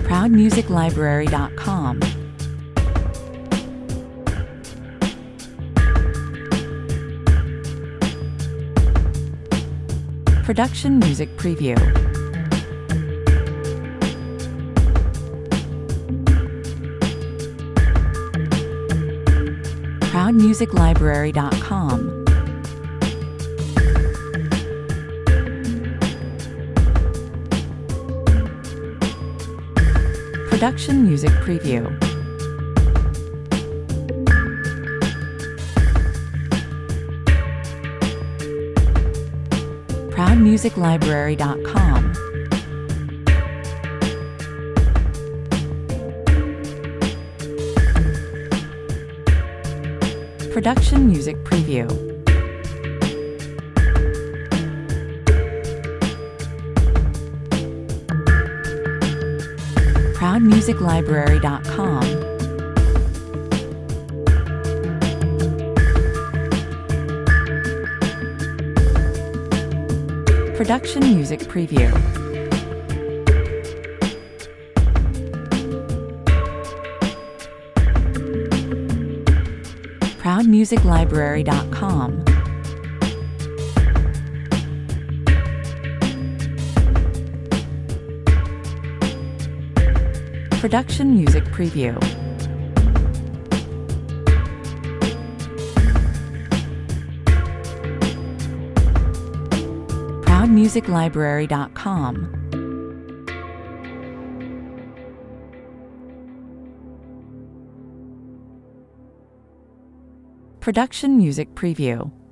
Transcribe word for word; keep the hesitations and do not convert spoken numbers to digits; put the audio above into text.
proud music library dot com. Production Music Preview. proud music library dot com. Production Music Preview. proud music library dot com. Production Music Preview. proud music library dot com. Production Music Preview. proud music library dot com. Production Music Preview. proud music library dot com. Production Music Preview.